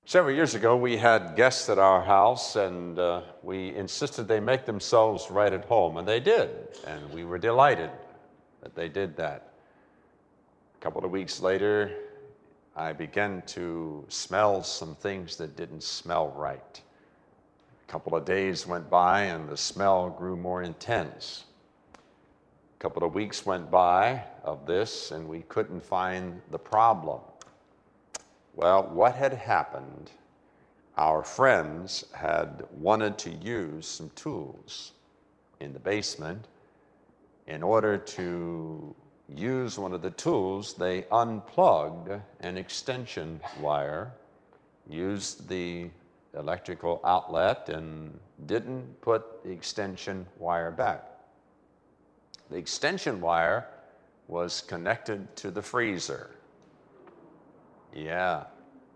Several years ago, we had guests at our house, and we insisted they make themselves right at home, and they did, and we were delighted that they did that. A couple of weeks later, I began to smell some things that didn't smell right. A couple of days went by, and the smell grew more intense. A couple of weeks went by of this, and we couldn't find the problem. Well, what had happened? Our friends had wanted to use some tools in the basement. In order to use one of the tools, they unplugged an extension wire, used the electrical outlet, and didn't put the extension wire back. The extension wire was connected to the freezer. Yeah.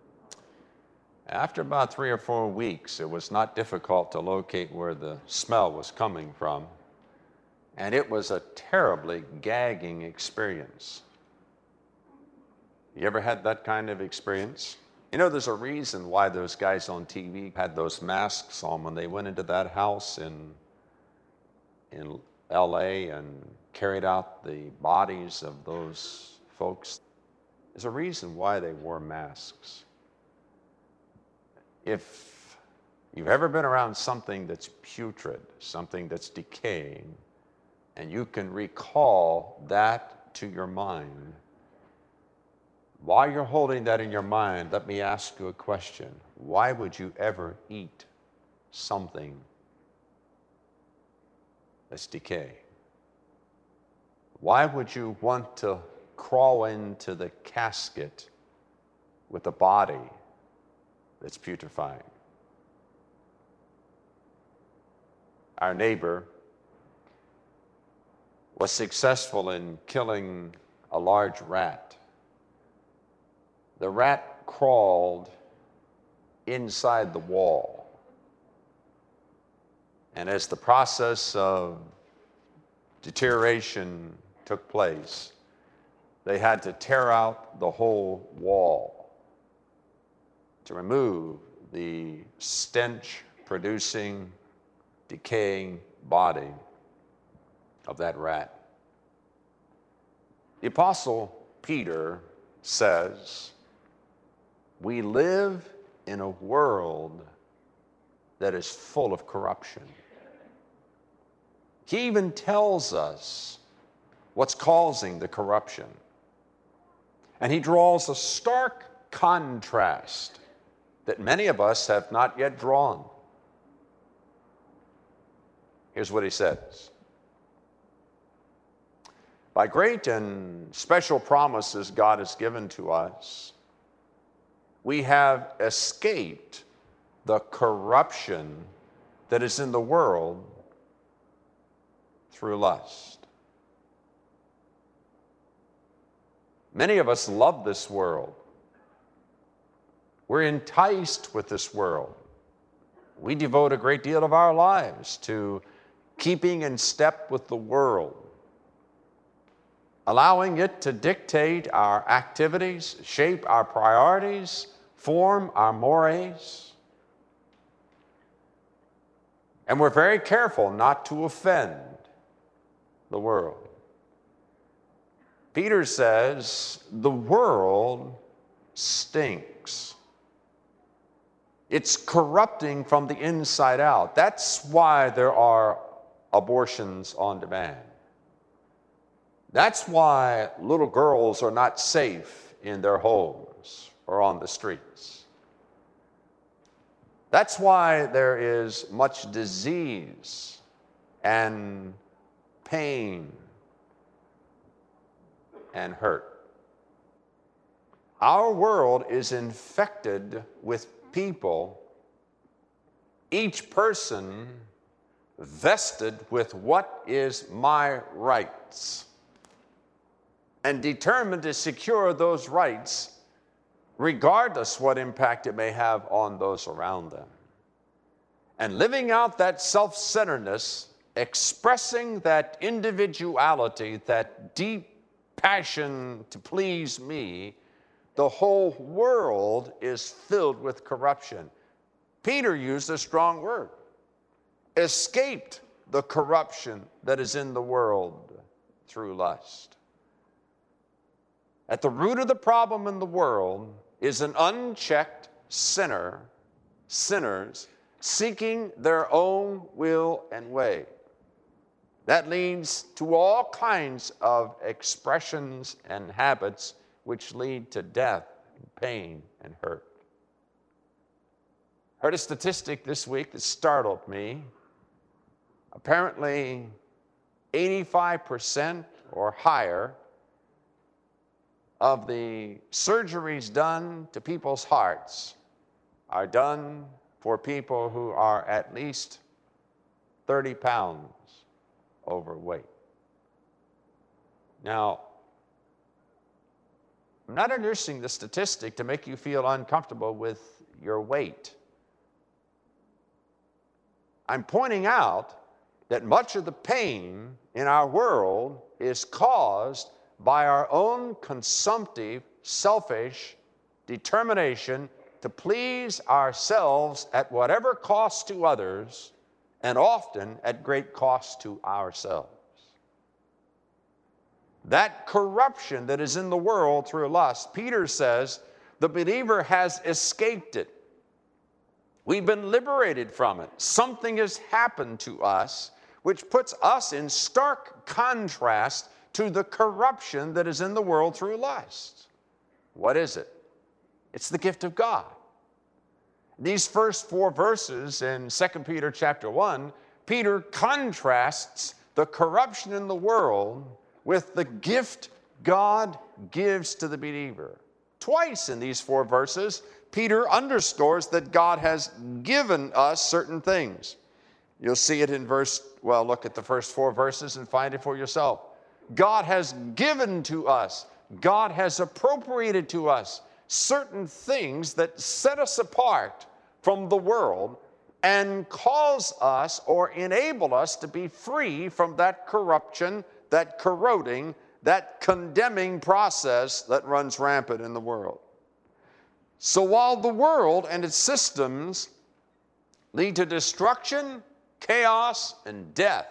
After about 3 or 4 weeks, it was not difficult to locate where the smell was coming from, and it was a terribly gagging experience. You ever had that kind of experience? You know, there's a reason why those guys on TV had those masks on when they went into that house in LA and carried out the bodies of those folks. There's a reason why they wore masks. If you've ever been around something that's putrid, something that's decaying, and you can recall that to your mind, while you're holding that in your mind, let me ask you a question. Why would you ever eat something that's decaying? Why would you want to crawl into the casket with a body that's putrefying? Our neighbor was successful in killing a large rat. The rat crawled inside the wall. And as the process of deterioration took place, they had to tear out the whole wall to remove the stench-producing, decaying body of that rat. The Apostle Peter says, we live in a world that is full of corruption. He even tells us what's causing the corruption. And he draws a stark contrast that many of us have not yet drawn. Here's what he says. By great and special promises God has given to us, we have escaped the corruption that is in the world through lust. Many of us love this world. We're enticed with this world. We devote a great deal of our lives to keeping in step with the world, allowing it to dictate our activities, shape our priorities, form our mores. And we're very careful not to offend the world. Peter says, the world stinks. It's corrupting from the inside out. That's why there are abortions on demand. That's why little girls are not safe in their homes or on the streets. That's why there is much disease and pain and hurt. Our world is infected with people, each person vested with what is my rights and determined to secure those rights regardless what impact it may have on those around them. And living out that self-centeredness, expressing that individuality, that deep passion to please me, the whole world is filled with corruption. Peter used a strong word. Escaped the corruption that is in the world through lust. At the root of the problem in the world is an unchecked sinners seeking their own will and way. That leads to all kinds of expressions and habits which lead to death, and pain, and hurt. Heard a statistic this week that startled me. Apparently, 85% or higher of the surgeries done to people's hearts are done for people who are at least 30 pounds overweight. Now, I'm not introducing the statistic to make you feel uncomfortable with your weight. I'm pointing out that much of the pain in our world is caused by our own consumptive, selfish determination to please ourselves at whatever cost to others, and often at great cost to ourselves. That corruption that is in the world through lust, Peter says the believer has escaped it. We've been liberated from it. Something has happened to us which puts us in stark contrast to the corruption that is in the world through lust. What is it? It's the gift of God. These first 4 verses in 2 Peter chapter 1, Peter contrasts the corruption in the world with the gift God gives to the believer. Twice in these 4 verses, Peter underscores that God has given us certain things. You'll see it in look at the first 4 verses and find it for yourself. God has given to us, God has appropriated to us certain things that set us apart from the world and cause us or enable us to be free from that corruption, that corroding, that condemning process that runs rampant in the world. So while the world and its systems lead to destruction, chaos, and death,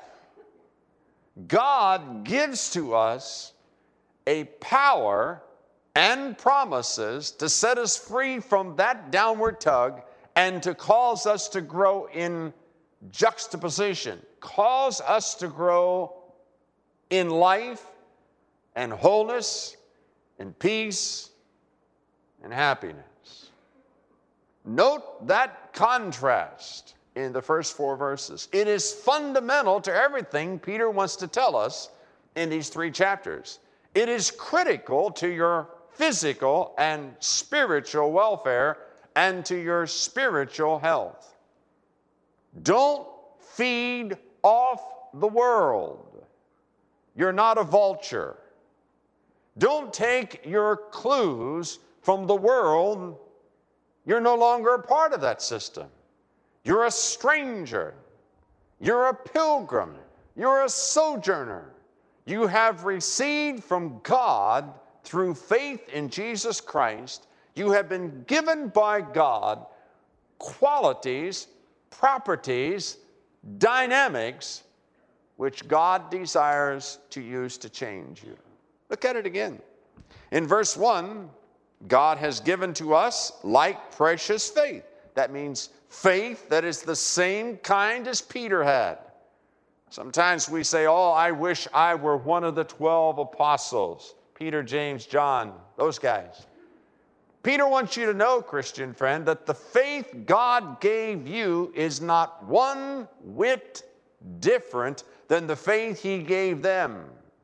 God gives to us a power and promises to set us free from that downward tug and to cause us to grow in juxtaposition, cause us to grow in life and wholeness and peace and happiness. Note that contrast in the first 4 verses. It is fundamental to everything Peter wants to tell us in these 3 chapters. It is critical to your physical and spiritual welfare and to your spiritual health. Don't feed off the world. You're not a vulture. Don't take your clues from the world. You're no longer a part of that system. You're a stranger. You're a pilgrim. You're a sojourner. You have received from God through faith in Jesus Christ. You have been given by God qualities, properties, dynamics, which God desires to use to change you. Look at it again. In verse 1, God has given to us like precious faith. That means faith that is the same kind as Peter had. Sometimes we say, oh, I wish I were one of the 12 apostles. Peter, James, John, those guys. Peter wants you to know, Christian friend, that the faith God gave you is not one whit different than the faith he gave them.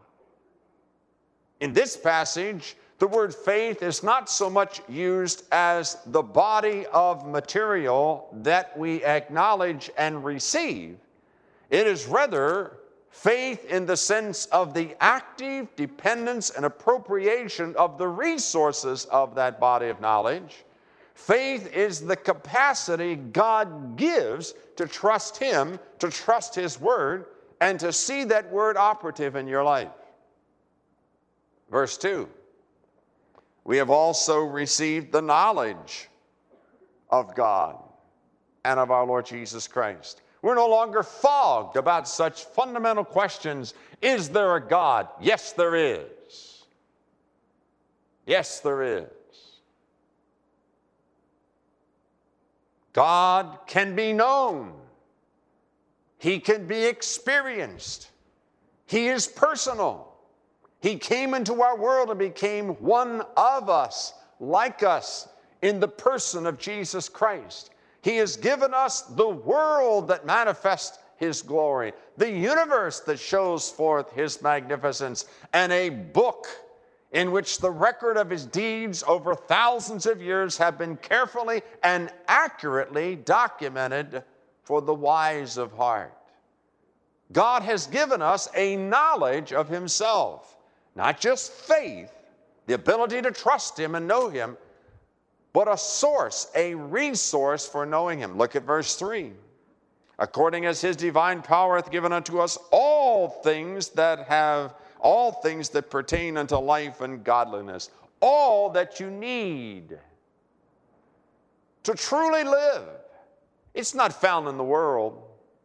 In this passage, the word faith is not so much used as the body of material that we acknowledge and receive. It is rather faith in the sense of the active dependence and appropriation of the resources of that body of knowledge. Faith is the capacity God gives to trust Him, to trust His Word, and to see that Word operative in your life. Verse 2, We have also received the knowledge of God and of our Lord Jesus Christ. We're no longer fogged about such fundamental questions. Is there a God? Yes, there is. Yes, there is. God can be known. He can be experienced. He is personal. He came into our world and became one of us, like us, in the person of Jesus Christ. He has given us the world that manifests His glory, the universe that shows forth His magnificence, and a book in which the record of His deeds over thousands of years have been carefully and accurately documented for the wise of heart. God has given us a knowledge of Himself, not just faith, the ability to trust Him and know Him, but a source, a resource for knowing Him. Look at verse 3. According as His divine power hath given unto us all things that pertain unto life and godliness, all that you need to truly live. It's not found in the world.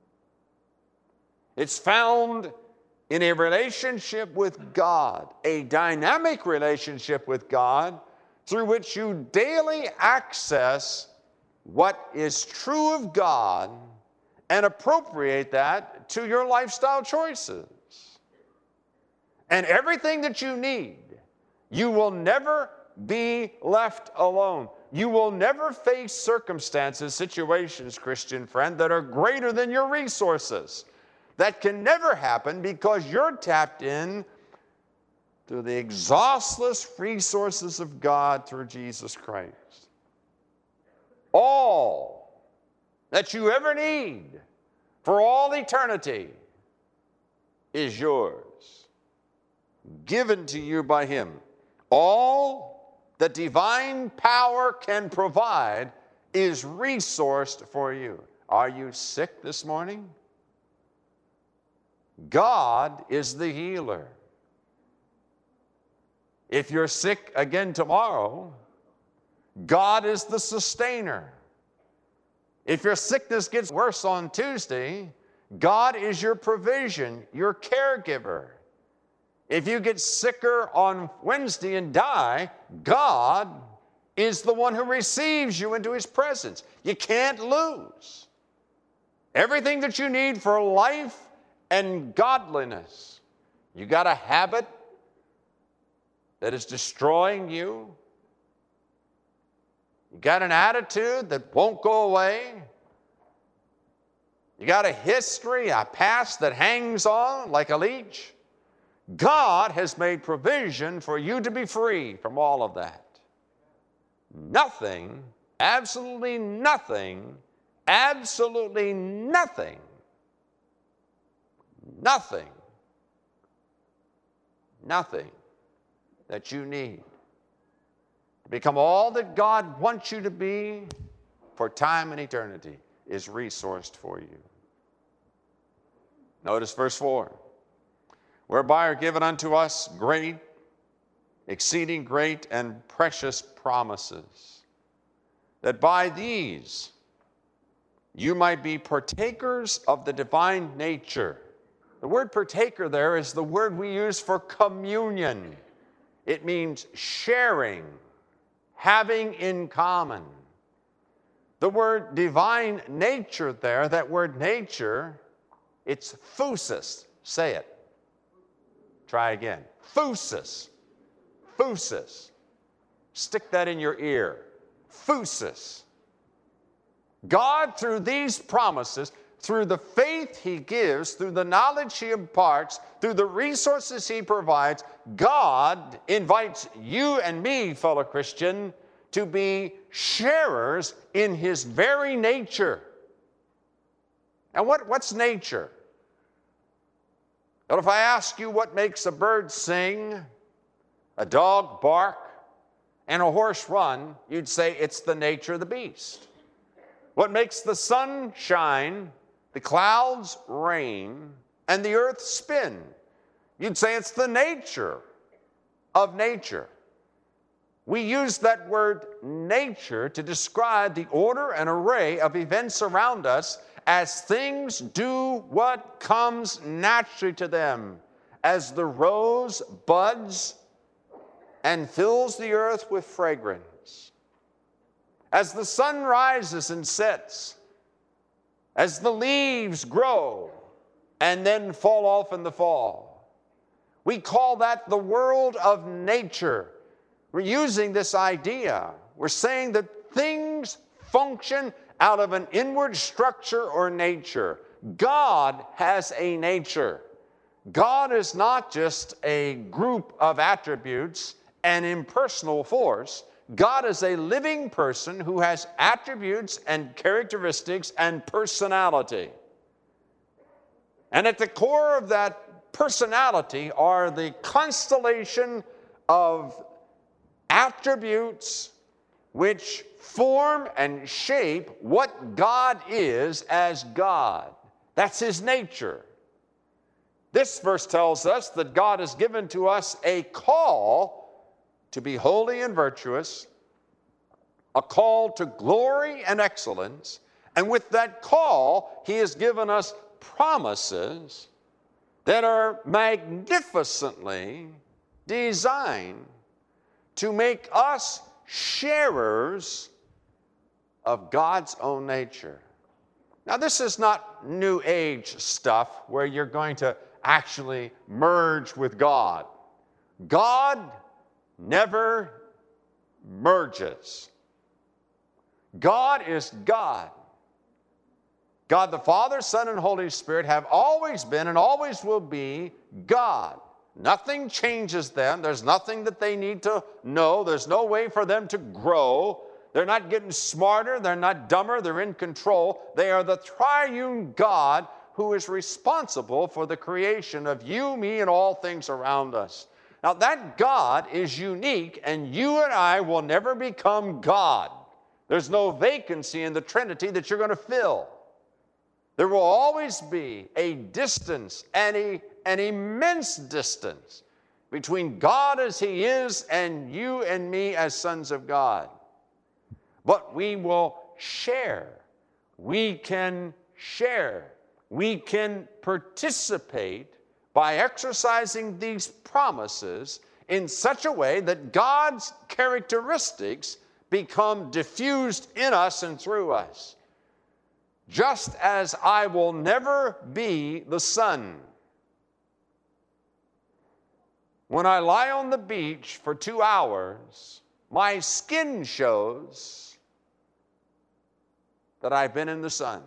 It's found in a relationship with God, a dynamic relationship with God, through which you daily access what is true of God and appropriate that to your lifestyle choices. And everything that you need, you will never be left alone. You will never face circumstances, situations, Christian friend, that are greater than your resources. That can never happen because you're tapped in to the exhaustless resources of God through Jesus Christ. All that you ever need for all eternity is yours, given to you by Him. All that divine power can provide is resourced for you. Are you sick this morning? God is the healer. If you're sick again tomorrow, God is the sustainer. If your sickness gets worse on Tuesday, God is your provision, your caregiver. If you get sicker on Wednesday and die, God is the one who receives you into His presence. You can't lose. Everything that you need for life and godliness. You got a habit that is destroying you. You got an attitude that won't go away. You got a history, a past that hangs on like a leech. God has made provision for you to be free from all of that. Nothing, absolutely nothing, absolutely nothing, nothing that you need to become all that God wants you to be for time and eternity is resourced for you. Notice verse 4. Whereby are given unto us great, exceeding great and precious promises, that by these you might be partakers of the divine nature. The word partaker there is the word we use for communion. It means sharing, having in common. The word divine nature there, that word nature, it's phusis. Say it. Try again. Phusis. Phusis. Stick that in your ear. Phusis. God, through these promises, through the faith He gives, through the knowledge He imparts, through the resources He provides, God invites you and me, fellow Christian, to be sharers in His very nature. And what's nature? Well, if I ask you what makes a bird sing, a dog bark, and a horse run, you'd say it's the nature of the beast. What makes the sun shine, the clouds rain, and the earth spin? You'd say it's the nature of nature. We use that word nature to describe the order and array of events around us as things do what comes naturally to them, as the rose buds and fills the earth with fragrance, as the sun rises and sets, as the leaves grow and then fall off in the fall. We call that the world of nature. We're using this idea. We're saying that things function out of an inward structure or nature. God has a nature. God is not just a group of attributes, an impersonal force. God is a living person who has attributes and characteristics and personality. And at the core of that personality are the constellation of attributes which form and shape what God is as God. That's His nature. This verse tells us that God has given to us a call to be holy and virtuous, a call to glory and excellence, and with that call, He has given us promises that are magnificently designed to make us sharers of God's own nature. Now, this is not New Age stuff where you're going to actually merge with God. God never merges. God is God. God the Father, Son, and Holy Spirit have always been and always will be God. Nothing changes them. There's nothing that they need to know. There's no way for them to grow. They're not getting smarter. They're not dumber. They're in control. They are the triune God who is responsible for the creation of you, me, and all things around us. Now, that God is unique, and you and I will never become God. There's no vacancy in the Trinity that you're going to fill. There will always be a distance, an immense distance between God as He is and you and me as sons of God. But we will share. We can share. We can participate by exercising these promises in such a way that God's characteristics become diffused in us and through us. Just as I will never be the sun. When I lie on the beach for 2 hours, my skin shows that I've been in the sun.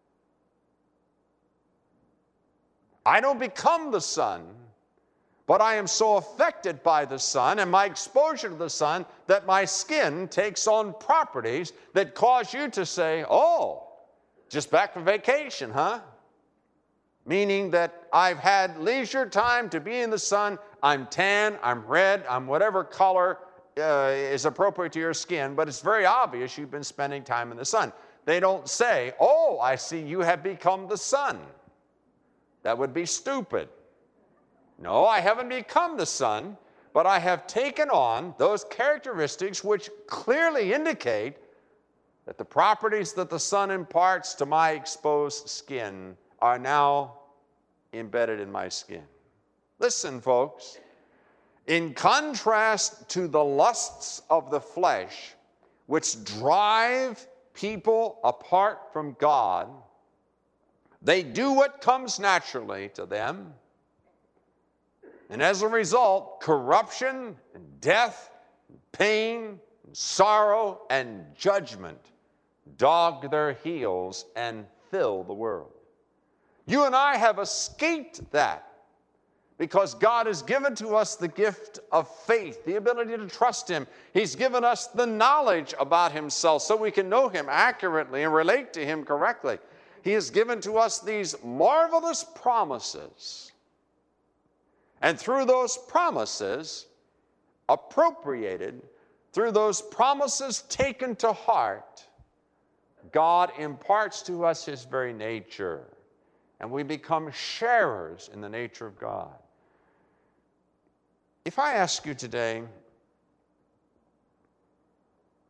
I don't become the sun, but I am so affected by the sun and my exposure to the sun that my skin takes on properties that cause you to say, oh, just back from vacation, huh? Meaning that I've had leisure time to be in the sun. I'm tan, I'm red, I'm whatever color is appropriate to your skin, but it's very obvious you've been spending time in the sun. They don't say, oh, I see you have become the sun. That would be stupid. No, I haven't become the sun, but I have taken on those characteristics which clearly indicate that the properties that the sun imparts to my exposed skin are now embedded in my skin. Listen, folks, in contrast to the lusts of the flesh, which drive people apart from God, they do what comes naturally to them. And as a result, corruption and death, and pain, and sorrow, and judgment dog their heels and fill the world. You and I have escaped that because God has given to us the gift of faith, the ability to trust Him. He's given us the knowledge about Himself so we can know Him accurately and relate to Him correctly. He has given to us these marvelous promises. And through those promises, appropriated, through those promises taken to heart, God imparts to us His very nature, and we become sharers in the nature of God. If I ask you today,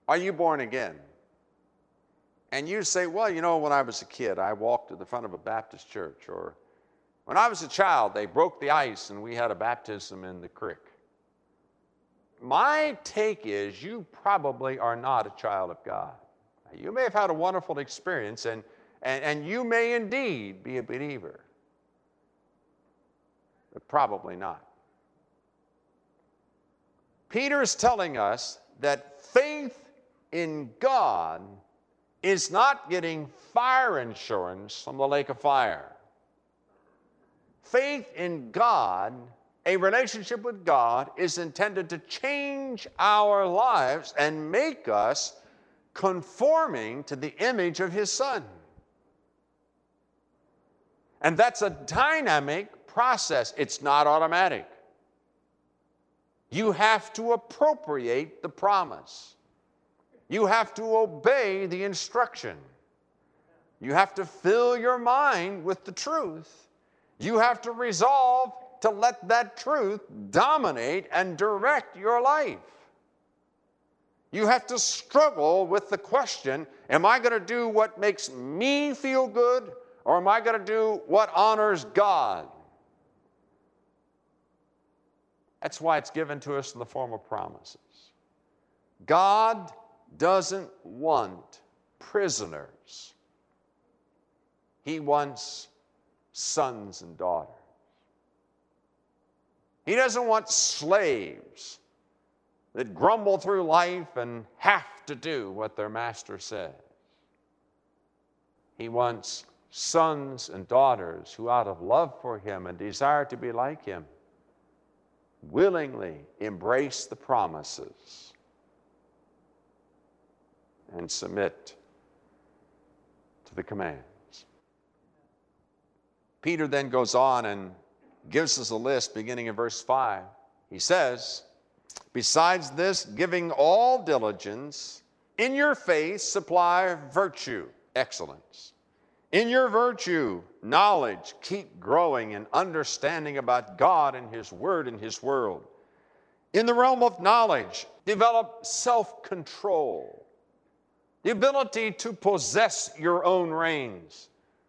Are you born again? And you say, well, you know, when I was a kid, I walked to the front of a Baptist church. Or when I was a child, they broke the ice and we had a baptism in the creek. My take is you probably are not a child of God. You may have had a wonderful experience, and you may indeed be a believer, but probably not. Peter is telling us that faith in God is not getting fire insurance from the lake of fire. Faith in God, a relationship with God, is intended to change our lives and make us conforming to the image of His Son. And that's a dynamic process. It's not automatic. You have to appropriate the promise. You have to obey the instruction. You have to fill your mind with the truth. You have to resolve to let that truth dominate and direct your life. You have to struggle with the question, am I going to do what makes me feel good, or am I going to do what honors God? That's why it's given to us in the form of promises. God doesn't want prisoners. He wants sons and daughters. He doesn't want slaves that grumble through life and have to do what their master says. He wants sons and daughters who, out of love for Him and desire to be like Him, willingly embrace the promises and submit to the commands. Peter then goes on and gives us a list beginning in verse 5. He says, besides this, giving all diligence, in your faith supply virtue, excellence. In your virtue, knowledge, keep growing in understanding about God and His Word and His world. In the realm of knowledge, develop self-control, the ability to possess your own reins.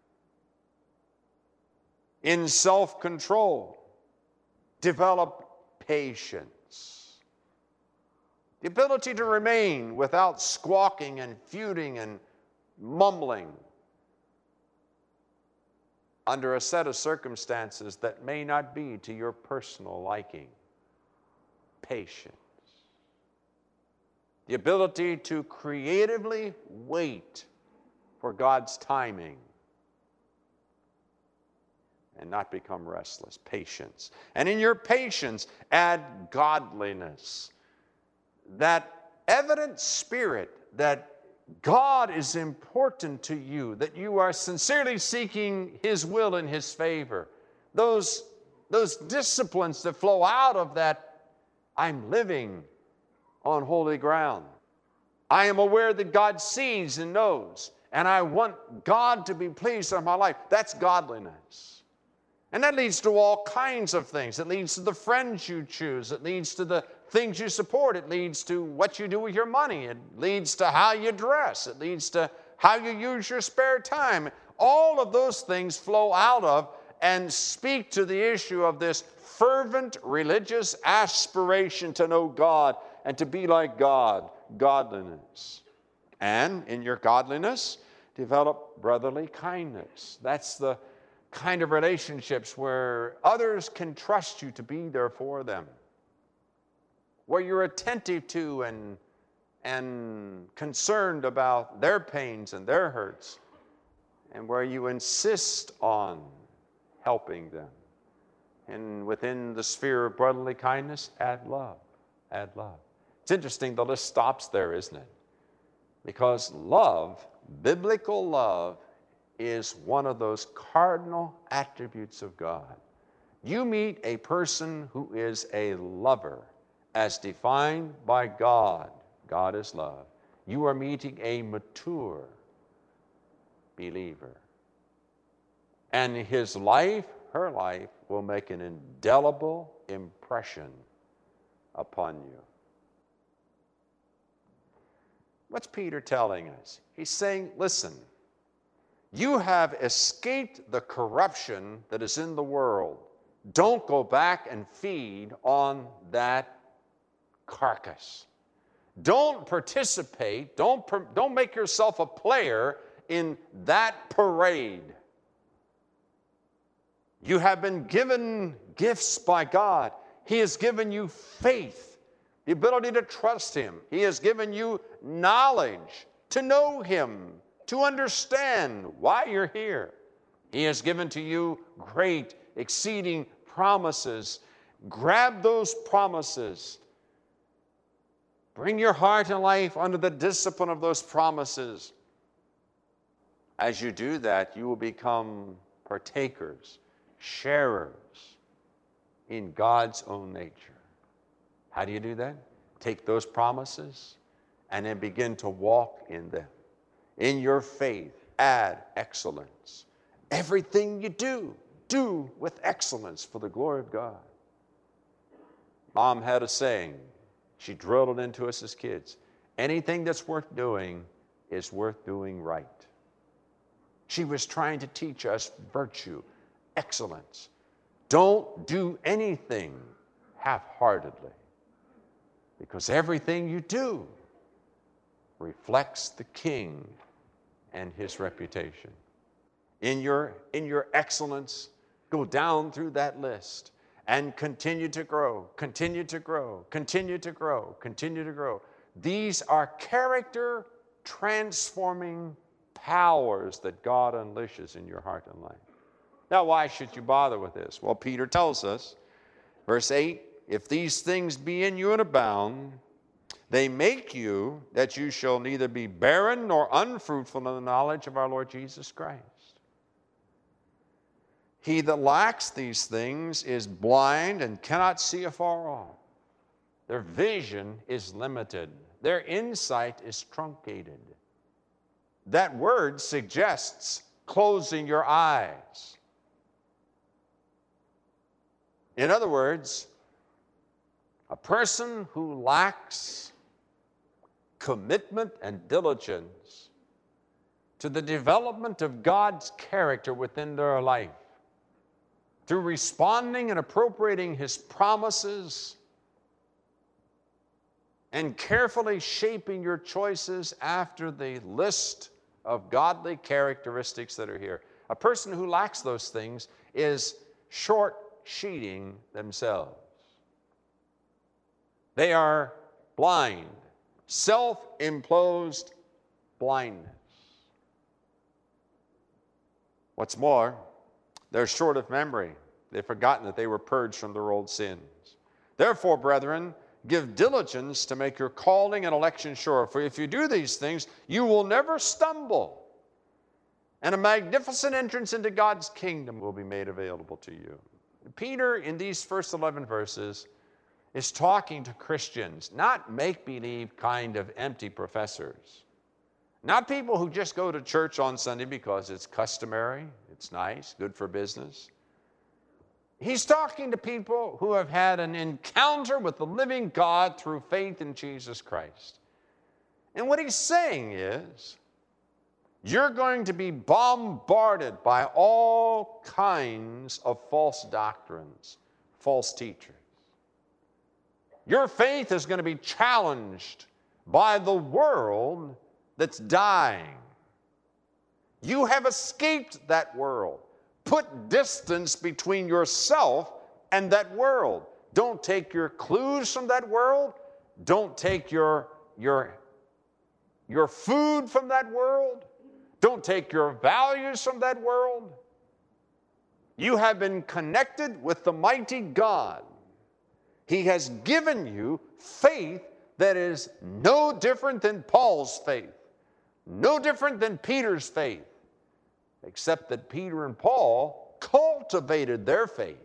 In self-control, develop patience, the ability to remain without squawking and feuding and mumbling under a set of circumstances that may not be to your personal liking. Patience. The ability to creatively wait for God's timing and not become restless. Patience. And in your patience, add godliness. That evident spirit that God is important to you, that you are sincerely seeking His will and His favor. Those disciplines that flow out of that, I'm living on holy ground. I am aware that God sees and knows, and I want God to be pleased with my life. That's godliness. And that leads to all kinds of things. It leads to the friends you choose. It leads to the things you support. It leads to what you do with your money. It leads to how you dress. It leads to how you use your spare time. All of those things flow out of and speak to the issue of this fervent religious aspiration to know God and to be like God, godliness. And in your godliness, develop brotherly kindness. That's the kind of relationships where others can trust you to be there for them, where you're attentive to and concerned about their pains and their hurts, and where you insist on helping them. And within the sphere of brotherly kindness, add love. Add love. It's interesting, the list stops there, isn't it? Because love, biblical love, is one of those cardinal attributes of God. You meet a person who is a lover as defined by God. God is love. You are meeting a mature believer. And his life, her life, will make an indelible impression upon you. What's Peter telling us? He's saying, listen, you have escaped the corruption that is in the world. Don't go back and feed on that carcass. Don't participate, don't make yourself a player in that parade. You have been given gifts by God. He has given you faith, the ability to trust Him. He has given you knowledge to know Him, to understand why you're here. He has given to you great, exceeding promises. Grab those promises. Bring your heart and life under the discipline of those promises. As you do that, you will become partakers, sharers in God's own nature. How do you do that? Take those promises and then begin to walk in them. In your faith, add excellence. Everything you do, do with excellence for the glory of God. Mom had a saying. She drilled it into us as kids. Anything that's worth doing is worth doing right. She was trying to teach us virtue, excellence. Don't do anything half-heartedly, because everything you do reflects the King and His reputation. In your excellence, go down through that list and continue to grow, continue to grow, continue to grow, continue to grow. These are character transforming powers that God unleashes in your heart and life. Now, why should you bother with this? Well, Peter tells us, verse 8, if these things be in you and abound, they make you that you shall neither be barren nor unfruitful in the knowledge of our Lord Jesus Christ. He that lacks these things is blind and cannot see afar off. Their vision is limited. Their insight is truncated. That word suggests closing your eyes. In other words, a person who lacks commitment and diligence to the development of God's character within their life, through responding and appropriating His promises and carefully shaping your choices after the list of godly characteristics that are here. A person who lacks those things is short-sheeting themselves. They are blind, self-imposed blindness. What's more, they're short of memory. They've forgotten that they were purged from their old sins. Therefore, brethren, give diligence to make your calling and election sure. For if you do these things, you will never stumble. And a magnificent entrance into God's kingdom will be made available to you. Peter, in these first 11 verses, is talking to Christians, not make-believe kind of empty professors. Not people who just go to church on Sunday because it's customary, it's nice, good for business. He's talking to people who have had an encounter with the living God through faith in Jesus Christ. And what he's saying is, you're going to be bombarded by all kinds of false doctrines, false teachers. Your faith is going to be challenged by the world that's dying. You have escaped that world. Put distance between yourself and that world. Don't take your clues from that world. Don't take your food from that world. Don't take your values from that world. You have been connected with the mighty God. He has given you faith that is no different than Paul's faith, no different than Peter's faith, except that Peter and Paul cultivated their faith.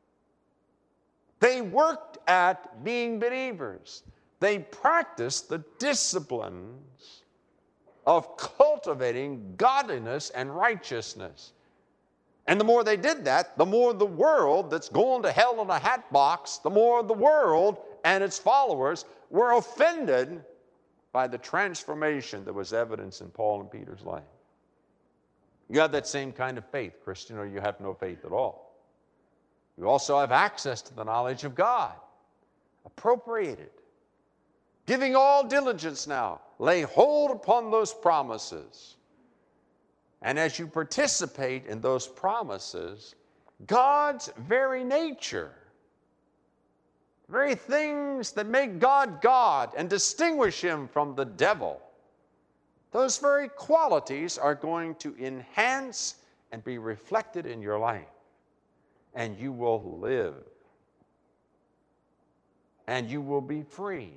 They worked at being believers. They practiced the disciplines of cultivating godliness and righteousness. And the more they did that, the more the world that's going to hell in a hat box, the more the world and its followers were offended by the transformation that was evidenced in Paul and Peter's life. You have that same kind of faith, Christian, or you have no faith at all. You also have access to the knowledge of God. Appropriate it. Giving all diligence now, lay hold upon those promises. And as you participate in those promises, God's very nature, very things that make God God and distinguish him from the devil, those very qualities are going to enhance and be reflected in your life. And you will live. And you will be free.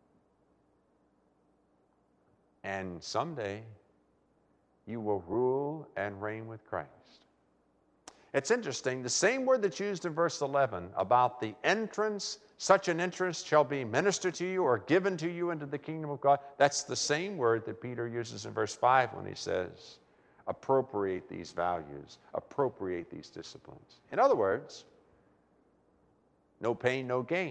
And someday, you will rule and reign with Christ. It's interesting, the same word that's used in verse 11 about the entrance, such an entrance shall be ministered to you or given to you into the kingdom of God. That's the same word that Peter uses in verse 5 when he says, appropriate these values, appropriate these disciplines. In other words, no pain, no gain.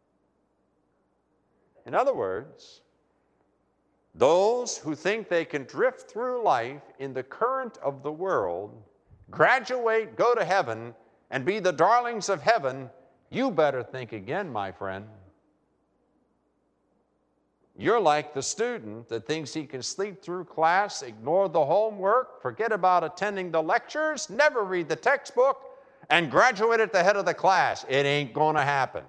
In other words, those who think they can drift through life in the current of the world, graduate, go to heaven, and be the darlings of heaven, you better think again, my friend. You're like the student that thinks he can sleep through class, ignore the homework, forget about attending the lectures, never read the textbook, and graduate at the head of the class. It ain't going to happen.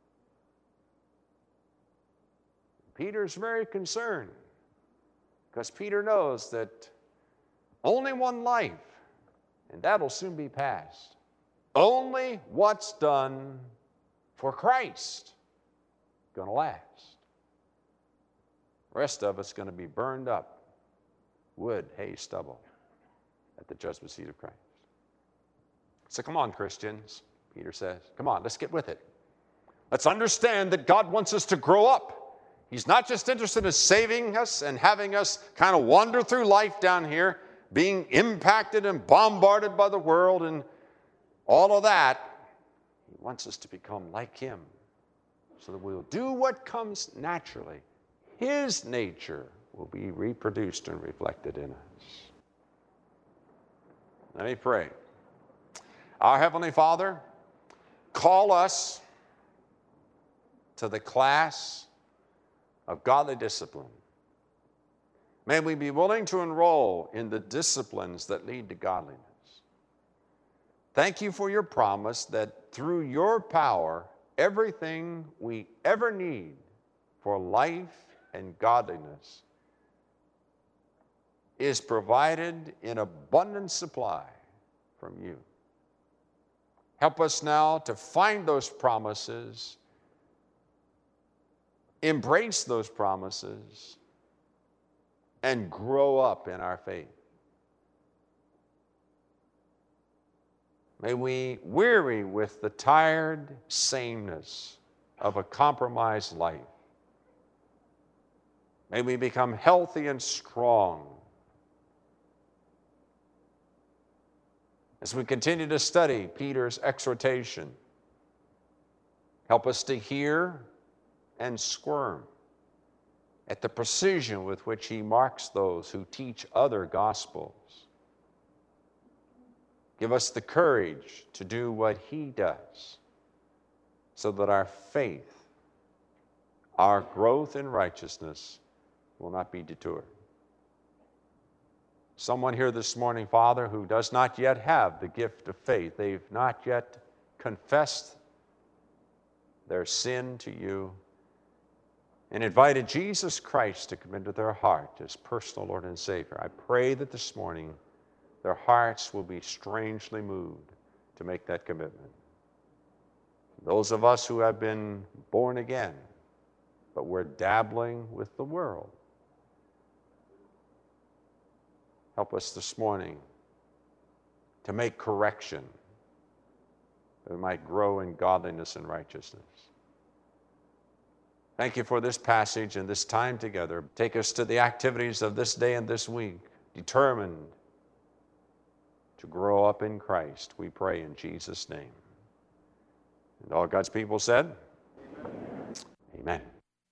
Peter's very concerned because Peter knows that only one life, and that'll soon be past. Only what's done for Christ is going to last. The rest of it's going to be burned up, wood, hay, stubble, at the judgment seat of Christ. So come on, Christians, Peter says. Come on, let's get with it. Let's understand that God wants us to grow up. He's not just interested in saving us and having us kind of wander through life down here, being impacted and bombarded by the world and all of that. He wants us to become like him so that we'll do what comes naturally. His nature will be reproduced and reflected in us. Let me pray. Our Heavenly Father, call us to the class of godly discipline. May we be willing to enroll in the disciplines that lead to godliness. Thank you for your promise that through your power, everything we ever need for life and godliness is provided in abundant supply from you. Help us now to find those promises, embrace those promises, and grow up in our faith. May we weary with the tired sameness of a compromised life. May we become healthy and strong as we continue to study Peter's exhortation. Help us to hear and squirm at the precision with which he marks those who teach other gospels. Give us the courage to do what he does so that our faith, our growth in righteousness will not be detoured. Someone here this morning, Father, who does not yet have the gift of faith, they've not yet confessed their sin to you and invited Jesus Christ to come into their heart as personal Lord and Savior. I pray that this morning their hearts will be strangely moved to make that commitment. Those of us who have been born again, but we're dabbling with the world, help us this morning to make correction that we might grow in godliness and righteousness. Thank you for this passage and this time together. Take us to the activities of this day and this week, determined to grow up in Christ, we pray in Jesus' name. And all God's people said, Amen. Amen.